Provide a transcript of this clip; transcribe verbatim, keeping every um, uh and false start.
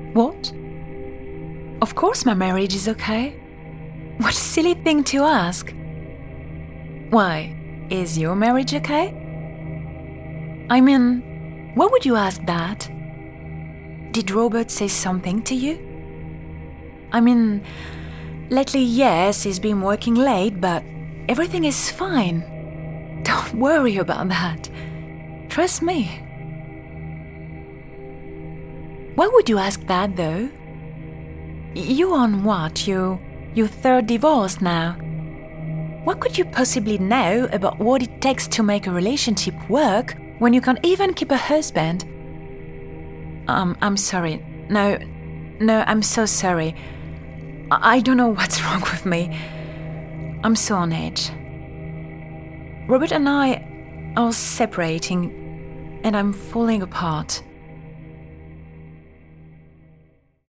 What? Of course my marriage is okay. What a silly thing to ask. Why, is your marriage okay? I mean, why would you ask that? Did Robert say something to you? I mean, lately, yes, he's been working late, but everything is fine. Don't worry about that. Trust me. Why would you ask that, though? You're on what? You, your third divorce now. What could you possibly know about what it takes to make a relationship work when you can't even keep a husband? Um, I'm sorry. No, no, I'm so sorry. I, I don't know what's wrong with me. I'm so on edge. Robert and I are separating, and I'm falling apart.